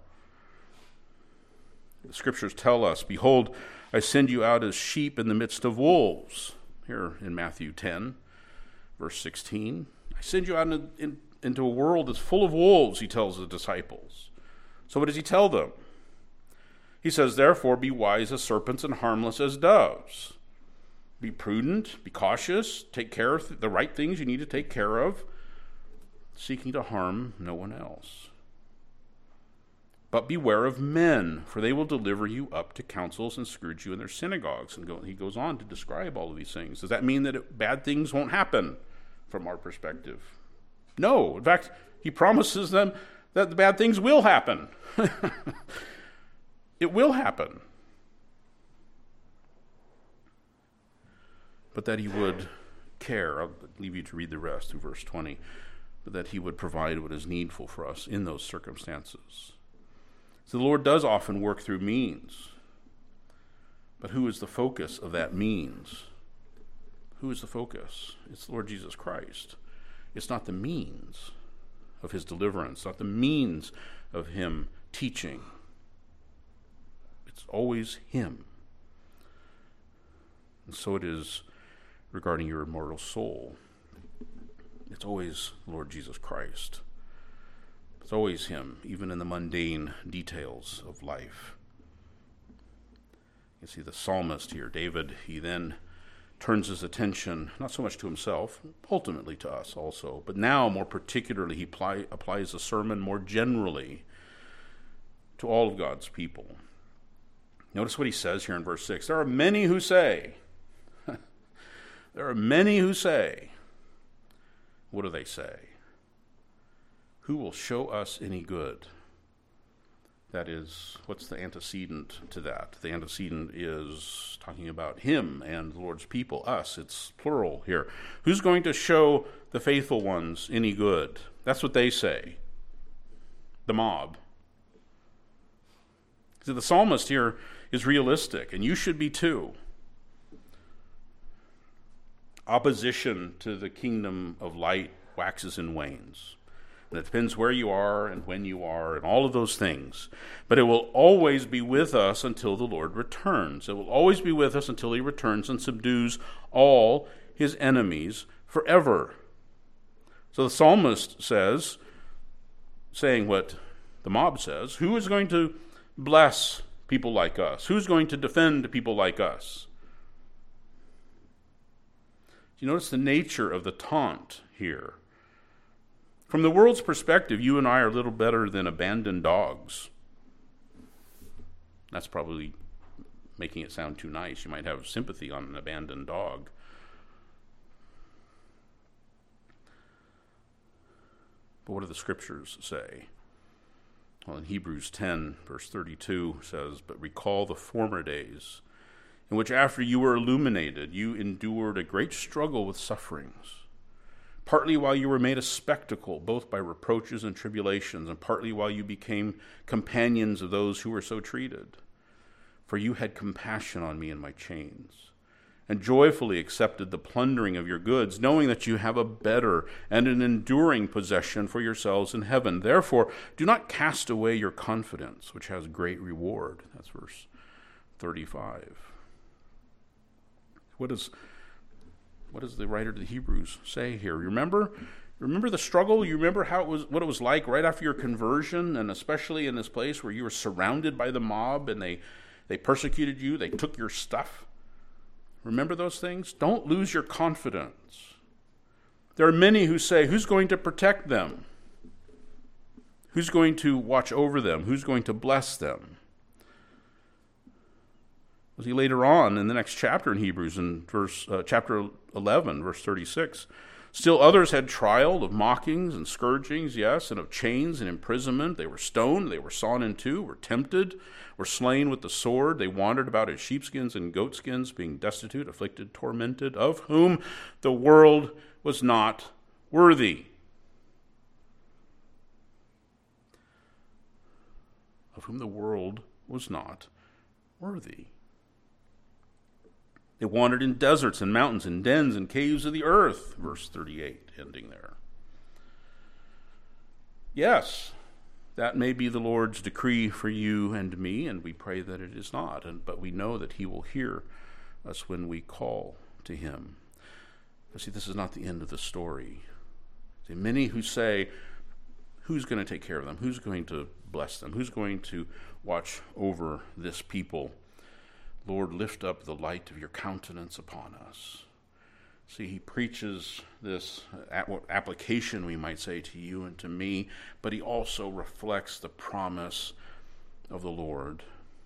[SPEAKER 1] The scriptures tell us, behold, I send you out as sheep in the midst of wolves. Here in Matthew 10, verse 16. I send you out into a world that's full of wolves, he tells the disciples. So what does he tell them? He says, therefore, be wise as serpents and harmless as doves. Be prudent, be cautious, take care of the right things you need to take care of, seeking to harm no one else. But beware of men, for they will deliver you up to councils and scourge you in their synagogues. And he goes on to describe all of these things. Does that mean that bad things won't happen from our perspective? No. In fact, he promises them that the bad things will happen. It will happen. But that he would care. I'll leave you to read the rest through verse 20. But that he would provide what is needful for us in those circumstances. So the Lord does often work through means. But who is the focus of that means? Who is the focus? It's the Lord Jesus Christ. It's not the means of his deliverance, not the means of him teaching. It's always him. And so it is regarding your immortal soul. it's always Lord Jesus Christ. It's always him, even in the mundane details of life. You see the psalmist here, David, he then turns his attention not so much to himself, ultimately to us also, but now more particularly he applies the sermon more generally to all of God's people. Notice what he says here in verse 6. There are many who say, there are many who say, what do they say? Who will show us any good? That is, what's the antecedent to that? The antecedent is talking about him and the Lord's people, us. It's plural here. Who's going to show the faithful ones any good? That's what they say. The mob. So the psalmist here is realistic, and you should be too. Opposition to the kingdom of light waxes and wanes. And it depends where you are and when you are and all of those things. But it will always be with us until the Lord returns. It will always be with us until he returns and subdues all his enemies forever. So the psalmist says, saying what the mob says, who is going to bless people like us? Who's going to defend people like us? You notice the nature of the taunt here. From the world's perspective, you and I are little better than abandoned dogs. That's probably making it sound too nice. You might have sympathy on an abandoned dog. But what do the scriptures say? Well, in Hebrews 10, verse 32 says, "But recall the former days, in which after you were illuminated, you endured a great struggle with sufferings, partly while you were made a spectacle, both by reproaches and tribulations, and partly while you became companions of those who were so treated. For you had compassion on me in my chains, and joyfully accepted the plundering of your goods, knowing that you have a better and an enduring possession for yourselves in heaven. Therefore, do not cast away your confidence, which has great reward." That's verse 35. What does the writer to the Hebrews say here? Remember the struggle? You remember what it was like right after your conversion, and especially in this place where you were surrounded by the mob and they persecuted you, they took your stuff? Remember those things? Don't lose your confidence. There are many who say, who's going to protect them? Who's going to watch over them? Who's going to bless them? We'll see later on in the next chapter in Hebrews, in chapter 11, verse 36. Still others had trial of mockings and scourgings, yes, and of chains and imprisonment. They were stoned, they were sawn in two, were tempted, were slain with the sword. They wandered about in sheepskins and goatskins, being destitute, afflicted, tormented, of whom the world was not worthy. Of whom the world was not worthy. They wandered in deserts and mountains and dens and caves of the earth. Verse 38, ending there. Yes, that may be the Lord's decree for you and me, and we pray that it is not. But we know that he will hear us when we call to him. But see, this is not the end of the story. See, many who say, who's going to take care of them? Who's going to bless them? Who's going to watch over this people? Lord, lift up the light of your countenance upon us. See, he preaches this application, we might say, to you and to me, but he also reflects the promise of the Lord.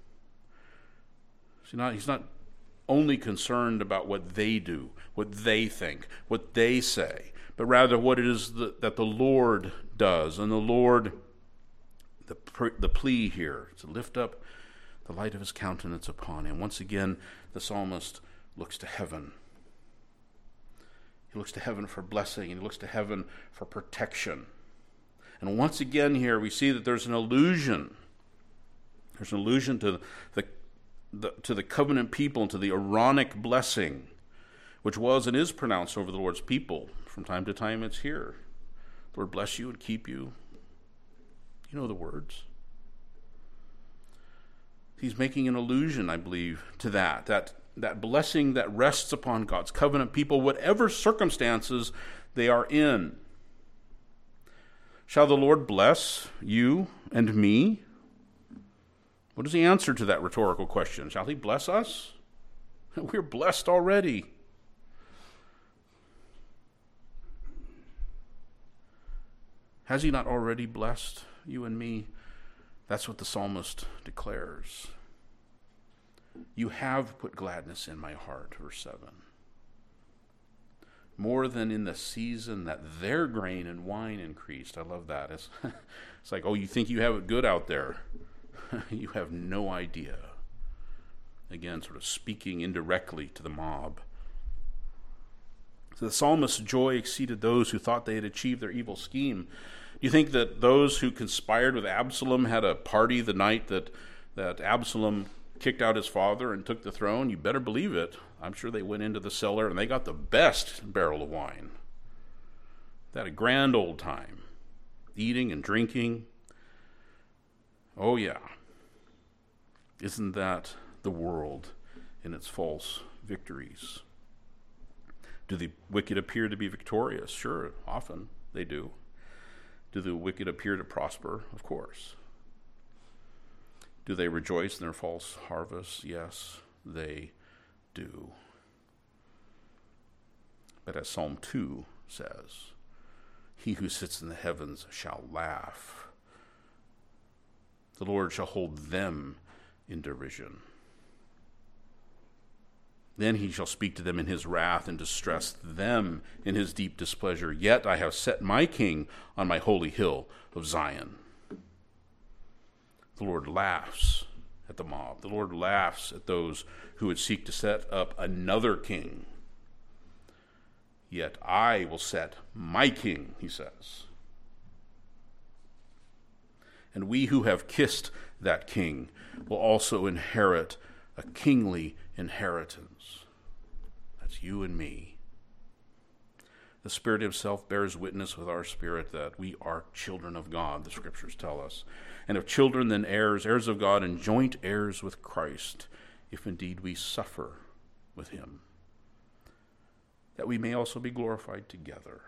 [SPEAKER 1] See, he's not only concerned about what they do, what they think, what they say, but rather what it is that the Lord does. And the Lord, the plea here, to lift up the light of his countenance upon him. Once again, the psalmist looks to heaven. He looks to heaven for blessing, and he looks to heaven for protection. And once again here, we see that there's an allusion. There's an allusion to the covenant people and to the Aaronic blessing, which was and is pronounced over the Lord's people. From time to time, it's here. Lord bless you and keep you. You know the words. He's making an allusion, I believe, to that that blessing that rests upon God's covenant people, whatever circumstances they are in. Shall the Lord bless you and me? What is the answer to that rhetorical question? Shall he bless us? We're blessed already. Has he not already blessed you and me? That's what the psalmist declares. You have put gladness in my heart, verse 7. More than in the season that their grain and wine increased. I love that. It's like, oh, you think you have it good out there. You have no idea. Again, sort of speaking indirectly to the mob. So the psalmist's joy exceeded those who thought they had achieved their evil scheme. Do you think that those who conspired with Absalom had a party the night that Absalom kicked out his father and took the throne? You better believe it. I'm sure they went into the cellar and they got the best barrel of wine. They had a grand old time, eating and drinking. Oh yeah. Isn't that the world in its false victories? Do the wicked appear to be victorious? Sure, often they do. Do the wicked appear to prosper? Of course. Do they rejoice in their false harvests? Yes, they do. But as Psalm 2 says, he who sits in the heavens shall laugh. The Lord shall hold them in derision. Then he shall speak to them in his wrath and distress them in his deep displeasure. Yet I have set my king on my holy hill of Zion. The Lord laughs at the mob. The Lord laughs at those who would seek to set up another king. Yet I will set my king, he says. And we who have kissed that king will also inherit a kingly inheritance. That's you and me. The Spirit himself bears witness with our spirit that we are children of God, the Scriptures tell us. And if children, then heirs, heirs of God, and joint heirs with Christ, if indeed we suffer with him, that we may also be glorified together.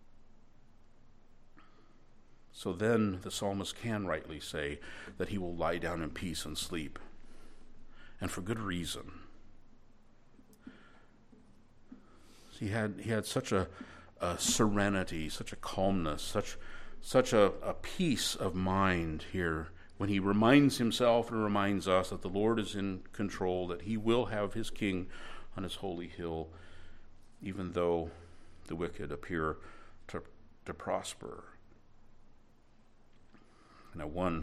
[SPEAKER 1] So then the psalmist can rightly say that he will lie down in peace and sleep, and for good reason. He had such a serenity, such a calmness, such a peace of mind here when he reminds himself and reminds us that the Lord is in control, that he will have his king on his holy hill, even though the wicked appear to prosper. Now, one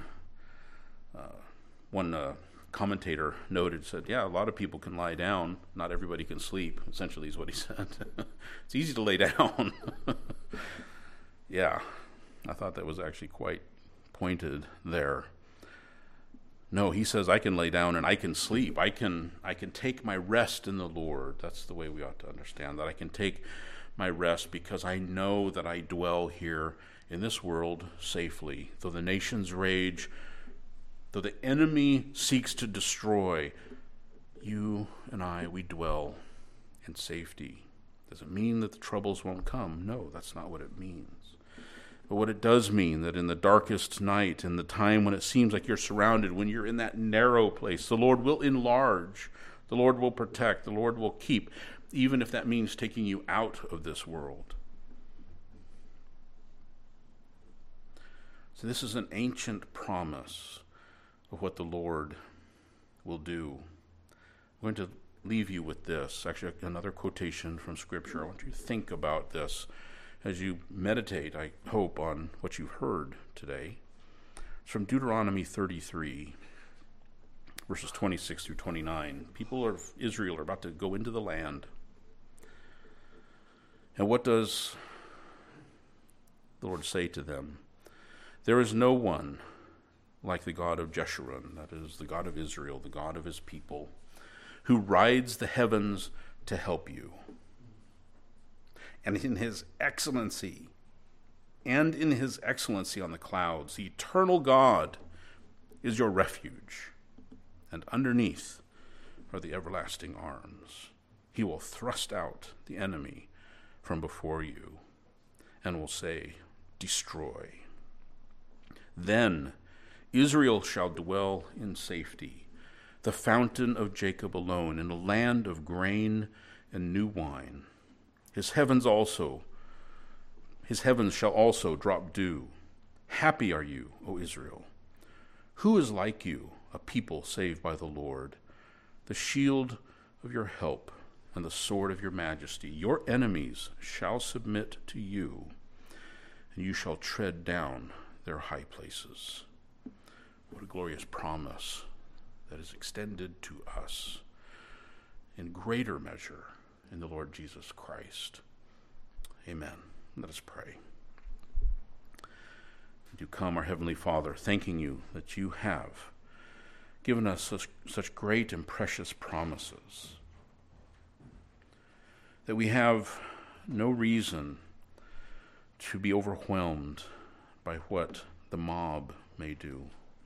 [SPEAKER 1] commentator said, yeah, a lot of people can lie down, not everybody can sleep, essentially is what he said. It's easy to lay down. Yeah, I thought that was actually quite pointed there. No, he says I can lay down and I can sleep. I can take my rest in the Lord. That's the way we ought to understand that. I can take my rest because I know that I dwell here in this world safely. Though the nations rage, though the enemy seeks to destroy, you and I, we dwell in safety. Does it mean that the troubles won't come? No, that's not what it means. But what it does mean that in the darkest night, in the time when it seems like you're surrounded, when you're in that narrow place, the Lord will enlarge, the Lord will protect, the Lord will keep, even if that means taking you out of this world. So this is an ancient promise of what the Lord will do. I'm going to leave you with this, actually another quotation from Scripture. I want you to think about this as you meditate, I hope, on what you've heard today. It's from Deuteronomy 33, verses 26 through 29. People of Israel are about to go into the land. And what does the Lord say to them? There is no one like the God of Jeshurun, that is, the God of Israel, the God of his people, who rides the heavens to help you. And in his excellency on the clouds, the eternal God is your refuge, and underneath are the everlasting arms. He will thrust out the enemy from before you and will say, destroy. Then Israel shall dwell in safety, the fountain of Jacob alone, in a land of grain and new wine. His heavens shall also drop dew. Happy are you, O Israel. Who is like you, a people saved by the Lord, the shield of your help and the sword of your majesty? Your enemies shall submit to you, and you shall tread down their high places. What a glorious promise that is extended to us in greater measure in the Lord Jesus Christ. Amen. Let us pray. Do come, our Heavenly Father, thanking you that you have given us such great and precious promises, that we have no reason to be overwhelmed by what the mob may do.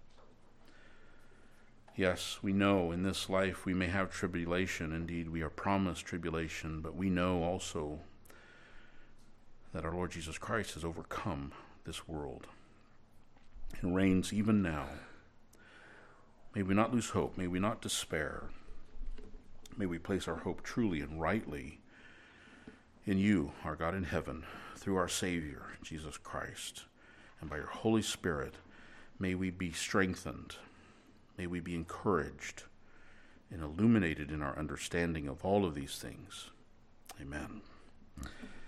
[SPEAKER 1] Yes, we know in this life we may have tribulation. Indeed, we are promised tribulation, but we know also that our Lord Jesus Christ has overcome this world and reigns even now. May we not lose hope. May we not despair. May we place our hope truly and rightly in you, our God in heaven, through our Savior, Jesus Christ. And by your Holy Spirit, may we be strengthened. May we be encouraged and illuminated in our understanding of all of these things. Amen.